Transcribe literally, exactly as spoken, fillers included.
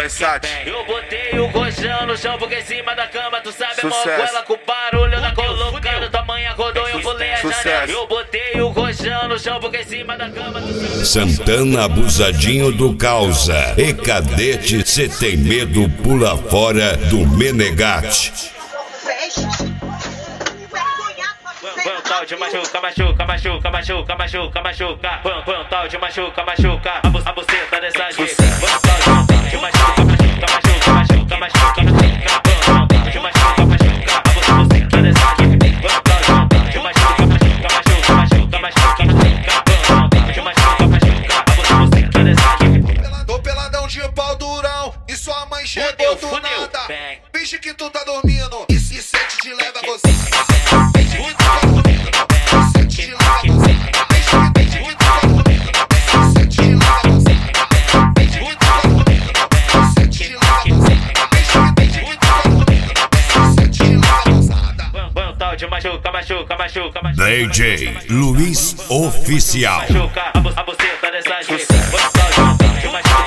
Versace. Eu botei o colchão no chão porque em cima da cama tu sabe Sucesso. a ela com o barulho da colocando. Tua mãe acordou e eu pulei a janela. Eu botei o colchão no chão porque em cima da cama tu sabe. Santana Abusadinho do Causa e Cadete, cê tem medo, pula fora do Menegate. Põe um tal de machuca, machuca, machuca, machuca, machuca, machuca. Põe põe um tal de machuca, machuca. A bu- a buceta dessa gente. Põe um tal de machuca, machuca, machuca, machuca, machuca, machuca. Põe um tal de machuca, machuca. A bu- a buceta dessa gente. Põe um tal de machuca, machuca, machuca, machuca, machuca, machuca. Põe um tal de machuca, machuca. A bu- a buceta dessa gente. Tô peladão de pau durão e sua mãe chegou do nada. Finge que tu tá dormindo e se sente de leve a você. Finge que tu tá dormindo e se sente de leve a você. Finge que tu tá dormindo e se sente de leve a você. Finge que tu tá dormindo e se sente de leve a você. Finge que tu tá dormindo e se sente de leve a você. Põe um tal de machuca, machuca, machuca, machuca. D J Luiz Oficial. Machuca, a bu- a buceta dessa gente. Põe um tal de machuca.